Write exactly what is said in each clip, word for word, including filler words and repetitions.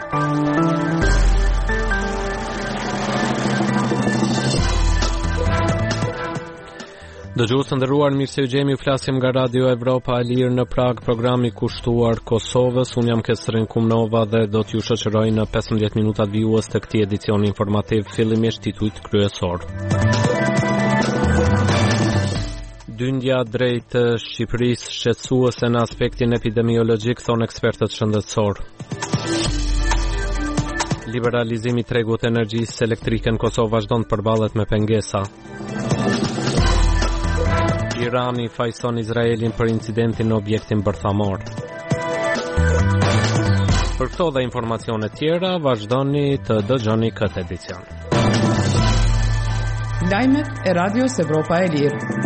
Dëgjues të nderuar, mirë se u gjemi, flasim nga Radio Evropa e Lirë në Prag, programi kushtuar Kosovës. Unë jam Kesrin Kumnova dhe do t'ju shoqëroj në pesëmbëdhjetë minutat vijues të këtij edicioni informativ, fillimisht titujt kryesor. Dyndja drejt Shqipërisë shqetësuese në aspektin epidemiologjik, thonë ekspertët shëndetësor. Liberalizimi i tregut të energjisë elektrike në Kosovë vazhdon të përballet me pengesa. Irani fajson Izraelin për incidentin në objektin bërthamor. Për këto dhe informacione tjera, vazhdoni të dëgjoni këtë edicion. Lajmet e Radios Evropa e Lirë.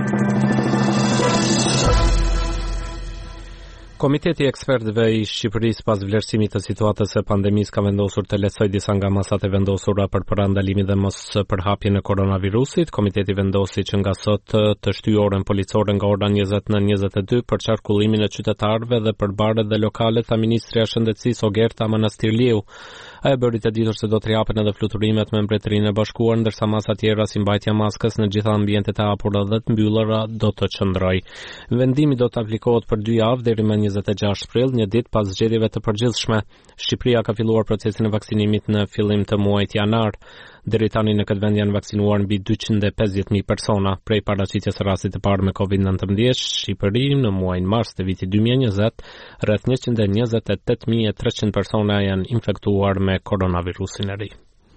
Komiteti i ekspertëve i Shqipërisë pas vlerësimit të situatës së pandemisë ka vendosur të lehtësoj disa nga masat e vendosura për parandalimin dhe mos përhapjen e koronavirusit. Komiteti vendosi që nga sot të shtyjë orën policore nga ora njëzet në njëzet e dy për qarkullimin e qytetarëve dhe për baret dhe lokalet, tha Ministrja e Shëndetësisë Ogerta Manastirliu. Ajo bëri të ditur se do të rihapen edhe fluturimet me Mbretërinë e Bashkuar, ndërsa masa tjera si mbajtja maskës në gjitha ambientet e hapura dhe të mbyllura do të qëndroj. Vendimi do të aplikohet për dy javë deri më njëzet e gjashtë prill, një ditë pas zgjedhjeve të përgjithshme. Shqipëria ka filluar procesin e vaksinimit në fillim të muajit janar. Deri tani në këtë vend janë vaksinuar mbi dyqind e pesëdhjetë mijë persona. Prej paraqitjes së rastit të parë me covid nineteen, Shqipëri në muajin mars të vitit dy mijë e njëzet, rreth njëqind e njëzet e tetë mijë e treqind persona janë infektuar me koronavirusin e ri.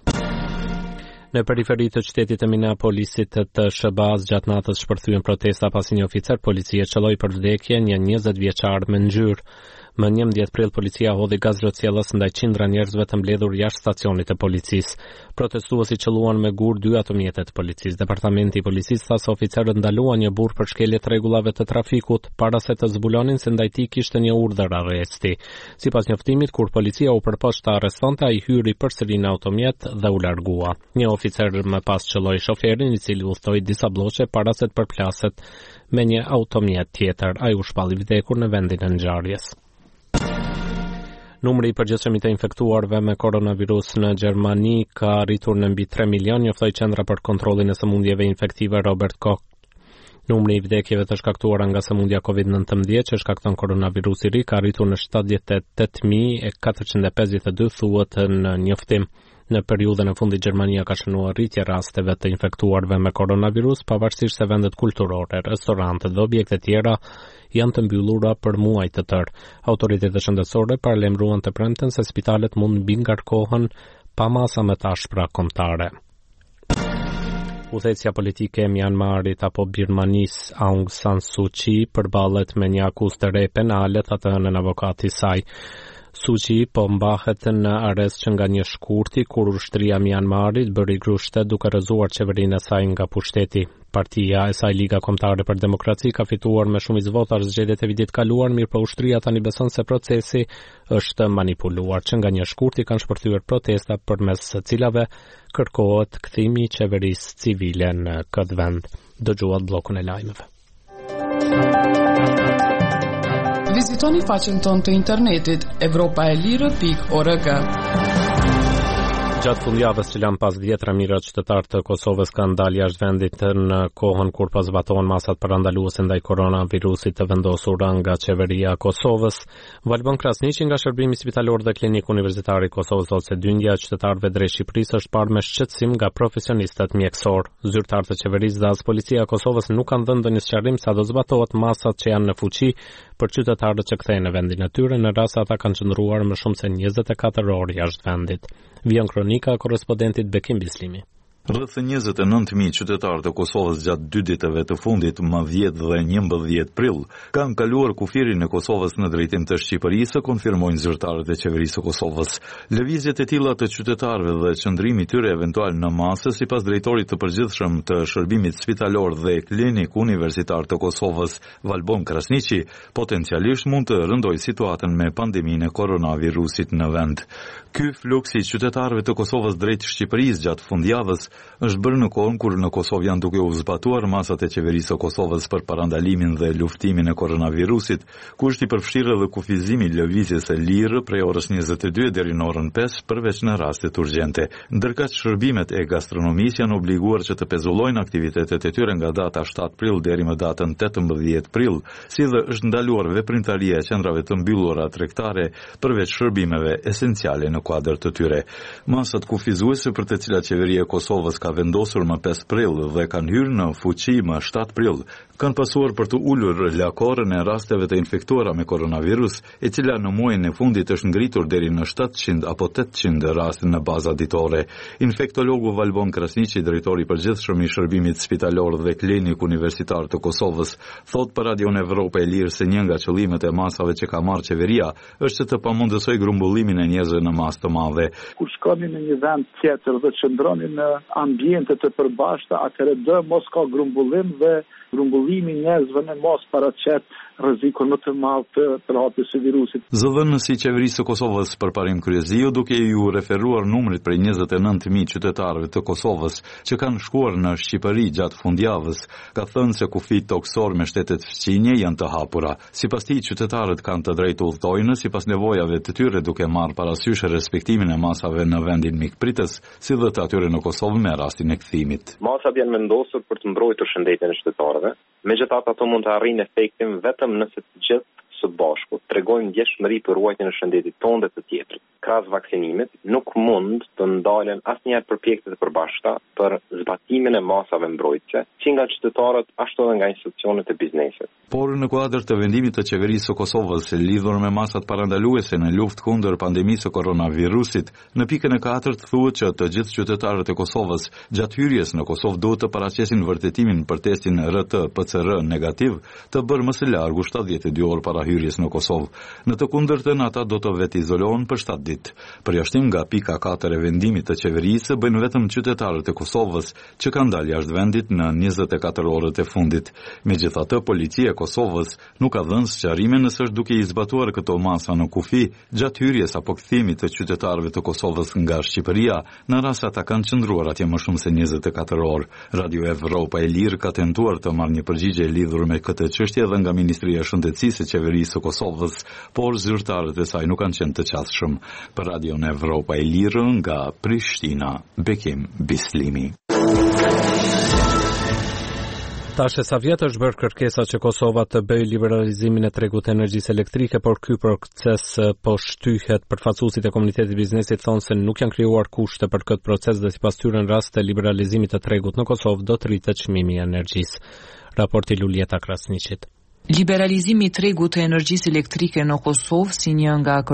Në periferi të qytetit të Minneapolisit të S B A-s gjatë natës shpërthyen protesta pasi një oficer policie qelloi për vdekje një njëzet vjeçar me ngjyrë. Më njëmbëdhjetë prill policia hodhi gaz rrocjellës ndaj qindra njerëzve të mbledhur jashtë stacionit të policisë. Protestuesit qelluan me gur dy automjete të policisë. Departamenti i policisë tha se oficerët ndaluan një burr për shkelje të rregullave të trafikut para se të zbulonin se ndaj tij kishte një urdhër arresti. Sipas njoftimit, kur policia u përpoq të arrestonte, ai hyri përsëri në automjet dhe u largua. Një oficer më pas qelloi shoferin, i cili udhtoi disa bloqe para se të përplaset me një automjet tjetër. Ai u shpalli vdekur në vendin e ngjarjes. Numri i përgjithshëm të infektuarve me koronavirus në Gjermani ka arritur në mbi tre milion, njoftoi Qendra për Kontrollin e Sëmundjeve Infektive Robert Koch. Numri i vdekjeve të shkaktuara nga sëmundja covid nineteen që shkakton koronavirusi i ri ka arritur në shtatëdhjetë e tetë mijë e katërqind e pesëdhjetë e dy, thuhet në njoftim. Në periudhën e fundit Gjermania ka shënuar rritje rasteve të infektuarve me koronavirus, pavarësisht se vendet kulturore, restorantet dhe objekte tjera janë të mbyllura për muaj të tërë. Autoritetet shëndetësore paralajmëruan të premten se spitalet mund mbi ngarkohen pa masa më të ashpra kombëtare. Udhëheqësja politike e Myanmarit apo Birmanis Aung San Suu Kyi përballet me një akuzë të re penale, tha të hënën avokati i saj. Suu Kyi po mbahet në arrest që nga një shkurti kur ushtria e Myanmarit bëri grushte duke rrëzuar qeverinë e saj nga pushteti. Partia e saj Liga Kombëtare për Demokraci ka fituar me shumicë votash zgjedhjet e vitit kaluar, mirë po ushtria tani beson se procesi është manipuluar, që nga një shkurti kanë shpërthyer protesta përmes së cilave kërkohet kthimi i qeverisë civile në këtë vend. Dëgjuat bllokun e lajmeve. Vizitoni faqen tonë të internetit evropa e lirë pikë org. Gjatë fundjavës që lan pas dhjetra mijëra qytetarë të Kosovës kanë dalë jashtë vendit në kohën kur po zbatohen masat parandaluese ndaj koronavirusit të vendosura nga qeveria e Kosovës. Valbon Krasniqi nga Shërbimi Spitalor dhe Klinik Universitar i Kosovës thotë se dyndja e qytetarëve drejt Shqipërisë është parë me shqetësim nga profesionistët mjekësor. Zyrtarët e qeverisë dhe as policia e Kosovës nuk kanë dhënë ndonjë sqarim sa do zbatohet masat që janë në fuqi për qytetarët që kthehen në vendin e tyre, në rast se ata kanë qëndruar më shumë se njëzet e katër orë jashtë vendit. Vion kronika e korrespondentit Bekim Bislimi. Rreth njëzet e nëntë mijë qytetarë të Kosovës gjatë dy ditëve të fundit, më dhjetë dhe njëmbëdhjetë prill, kanë kaluar kufirin e Kosovës në drejtim të Shqipërisë, konfirmojnë zyrtarët e qeverisë së Kosovës. Lëvizjet e tilla të qytetarëve dhe qëndrimi i tyre eventual në masë, sipas drejtorit të përgjithshëm të Shërbimit Spitalor dhe Klinik Universitar të Kosovës, Valbon Krasniqi, potencialisht mund të rëndojë situatën me pandeminë e koronavirusit në vend. Ky fluks i qytetarëve të Kosovës drejt Shqipërisë gjatë fundjavës është bërë në kohën kur në Kosovë janë duke u zbatuar masat e qeverisë së Kosovës për parandalimin dhe luftimin e koronavirusit, ku është i përfshirë edhe kufizimi i lëvizjes së lirë prej orës njëzet e dy deri në orën pesë përveç në rastet urgjente. Ndërkaq shërbimet e gastronomisë janë obliguar që të pezullojnë aktivitetet e tyre nga data shtatë prill deri më datën tetëmbëdhjetë prill, si dhe është ndaluar veprimtaria e qendrave të mbyllura tregtare përveç shërbimeve esenciale në kuadër të tyre. Masat kufizuese për të cilat qeveria e Kosovës ka vendosur më pesë prill dhe kanë hyrë në fuqi më shtatë prill, kanë pasuar për të ulur lakorën e rasteve të infektuara me koronavirus, e cila në muajin e fundit është ngritur deri në shtatëqind apo tetëqind raste në baza ditore. Infektologu Valbon Krasniqi, drejtori i përgjithshëm i shërbimit spitalor dhe klinik universitar të Kosovës, thot për Radion Evropa e Lirë se një nga qëllimet e masave që ka marrë qeveria është që të pamundësoj grumbullimin e njerëzve në masë të madhe. Kur shkoni në një vend tjetër dhe qëndroni në ambiente të përbashkëta, atëherë do mos ka grumbullim dhe grumbullimi i njerëzve në mos paraqet rrezikun më të madh të përhapjes së virusit. Zëdhënësi i qeverisë së Kosovës përparim Kryeziu, duke ju referuar numrit prej njëzet e nëntë mijë qytetarëve të Kosovës që kanë shkuar në Shqipëri gjatë fundjavës, ka thënë se kufit toksor me shtetet fqinje janë të hapura. Sipas tij, qytetarët kanë të drejtë udhtojnë sipas nevojave të tyre, duke marrë parasysh respektimin e masave në vendin mikpritës, si dhe të atyre në Kosovë me rastin e kthimit. Masat janë vendosur për të mbrojtur shëndetin e qytetarëve. Megjithatë, ato mund të arrijnë efektin vetëm nëse të gjithë së bashku tregojnë ndjeshmëri për ruajtjen e shëndetit tonë dhe të tjetrit. Krahas vaksinimit, nuk mund të ndalen asnjëherë përpjekjet e përbashkëta për zbatimin e masave mbrojtëse, si nga qytetarët ashtu edhe nga institucionet e biznesit. Por në kuadër të vendimit të qeverisë së Kosovës lidhur me masat parandaluese në luftë kundër pandemisë së koronavirusit, në pikën e katërt thuhet që të gjithë qytetarët e Kosovës gjatë hyrjes në Kosovë duhet të paraqesin vërtetimin për testin R T P C R negativ të bërë më së largu shtatëdhjetë e dy orë para hyrjes në Kosovë. Në të kundërtën, ata do të vetë izolohen për shtatë ditë. Përjashtim nga pika katër e vendimit të qeverisë bëjnë vetëm qytetarët e Kosovës që kanë dalë jashtë vendit në njëzet e katër orët e fundit. Megjithatë, policia e Kosovës nuk ka dhënë sqarime nëse është duke i zbatuar këto masa në kufi gjatë hyrjes apo kthimit të qytetarëve të Kosovës nga Shqipëria, në rast se ata kanë qëndruar atje më shumë se njëzet e katër orë. Radio Evropa e Lirë ka tentuar të marrë një përgjigje lidhur me këtë çështje edhe nga Ministria e Shëndetësisë e Qeverisë së Kosovës, por zyrtarët e saj nuk kanë qenë të qasshëm. Për Radion Evropa e Lirë nga Prishtina, Bekim Bislimi. Tash sa vjet është bërë kërkesa që Kosova të bëjë liberalizimin e tregut të energjisë elektrike, por ky proces po shtyhet. Përfaqësuesit e komunitetit biznesit thonë se nuk janë krijuar kushte për këtë proces dhe sipas tyre në rast të liberalizimit të tregut në Kosovë do të rritet çmimi i energjisë. Raporti Lulieta Krasniqit. Liberalizimi i tregut të energjisë elektrike në Kosovë si një nga